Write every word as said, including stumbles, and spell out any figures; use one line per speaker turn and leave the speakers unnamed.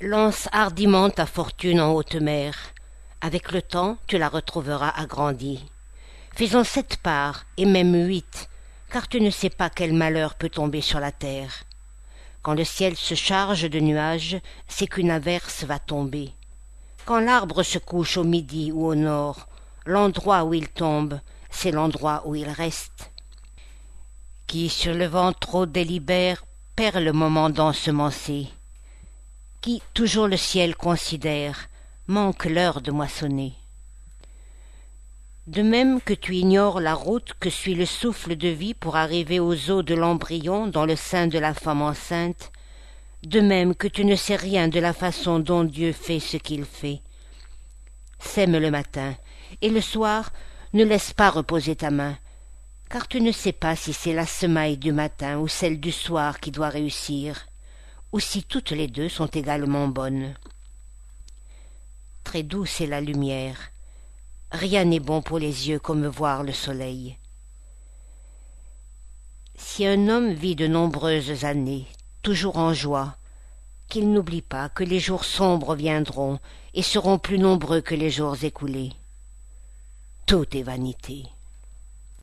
Lance hardiment ta fortune en haute mer. Avec le temps, tu la retrouveras agrandie. Fais-en sept parts, et même huit, car tu ne sais pas quel malheur peut tomber sur la terre. Quand le ciel se charge de nuages, c'est qu'une averse va tomber. Quand l'arbre se couche au midi ou au nord, l'endroit où il tombe, c'est l'endroit où il reste. Qui sur le vent trop délibère perd le moment d'ensemencer. Qui toujours le ciel considère manque l'heure de moissonner. De même que tu ignores la route que suit le souffle de vie pour arriver aux os de l'embryon dans le sein de la femme enceinte, de même que tu ne sais rien de la façon dont Dieu fait ce qu'il fait. Sème le matin, et le soir ne laisse pas reposer ta main, car tu ne sais pas si c'est la semaille du matin ou celle du soir qui doit réussir, ou si toutes les deux sont également bonnes. Très douce est la lumière. Rien n'est bon pour les yeux comme voir le soleil. Si un homme vit de nombreuses années, toujours en joie, qu'il n'oublie pas que les jours sombres viendront et seront plus nombreux que les jours écoulés. Tout est vanité.